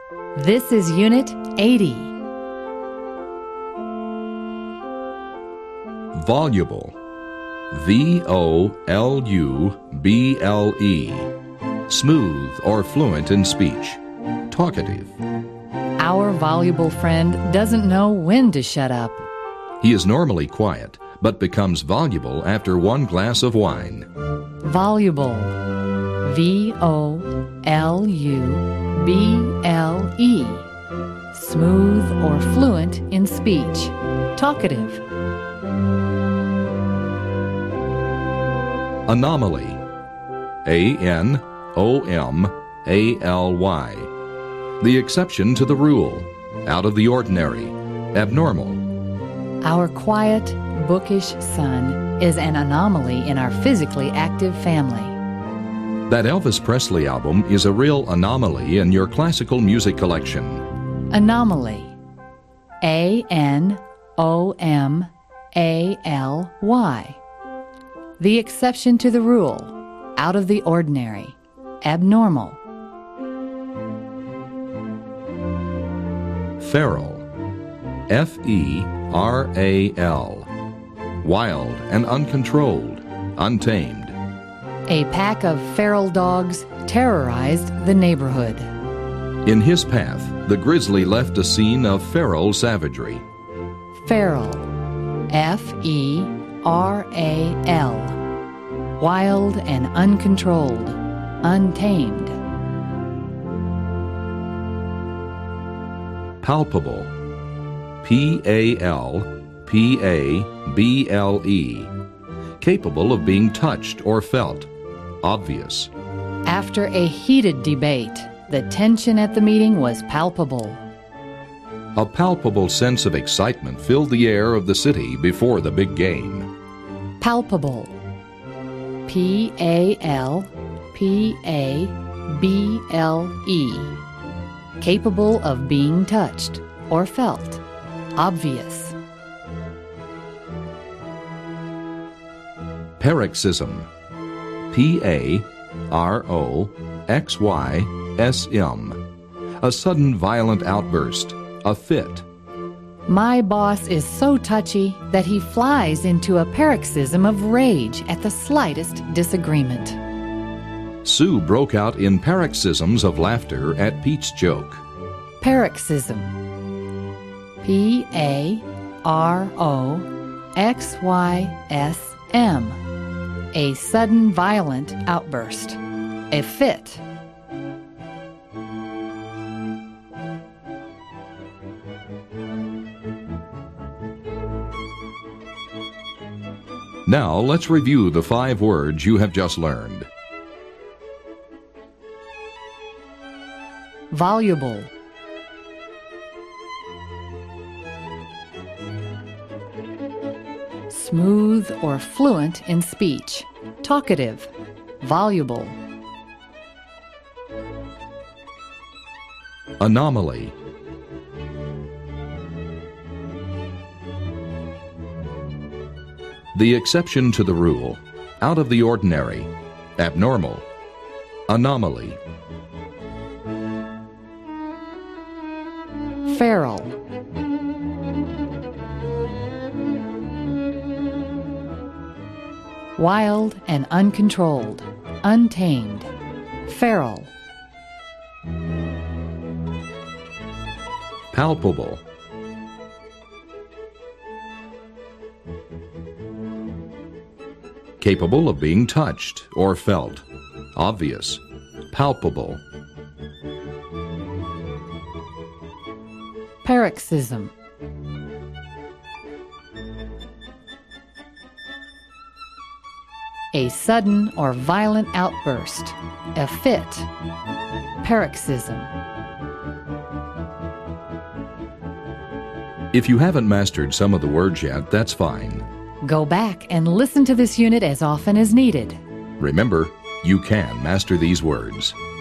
This is Unit 80. Voluble. V-O-L-U-B-L-E. Smooth or fluent in speech. Talkative. Our voluble friend doesn't know when to shut up. He is normally quiet, but becomes voluble after one glass of wine. Voluble. V-O-L-U-B-L-E. Smooth or fluent in speech. Talkative. Anomaly. A-N-O-M-A-L-Y. The exception to the rule. Out of the ordinary. Abnormal. Our quiet, bookish son is an anomaly in our physically active family. That Elvis Presley album is a real anomaly in your classical music collection. Anomaly. A-N-O-M-A-L-Y. The exception to the rule. Out of the ordinary. Abnormal. Feral. F-E-R-A-L. Wild and uncontrolled, untamed. A pack of feral dogs terrorized the neighborhood. In his path, the grizzly left a scene of feral savagery. Feral. F-E-R-A-L. Wild and uncontrolled, untamed. Palpable. P-A-L-P-A-B-L-E. Capable of being touched or felt. Obvious. After a heated debate, the tension at the meeting was palpable. A palpable sense of excitement filled the air of the city before the big game. Palpable. P-A-L-P-A-B-L-E. Capable of being touched or felt. Obvious. Paroxysm. P-A-R-O-X-Y-S-M. A sudden violent outburst. A fit. My boss is so touchy that he flies into a paroxysm of rage at the slightest disagreement. Sue broke out in paroxysms of laughter at Pete's joke. Paroxysm. P-A-R-O-X-Y-S-M. A sudden violent outburst. A fit. Now let's review the 5 words you have just learned. Voluble. Smooth or fluent in speech. Talkative. Voluble. Anomaly. The exception to the rule. Out of the ordinary. Abnormal. Anomaly. Feral. Wild and uncontrolled, untamed. Feral. Palpable. Capable of being touched or felt. Obvious. Palpable. Paroxysm. A sudden or violent outburst. A fit. Paroxysm. If you haven't mastered some of the words yet, that's fine. Go back and listen to this unit as often as needed. Remember, you can master these words.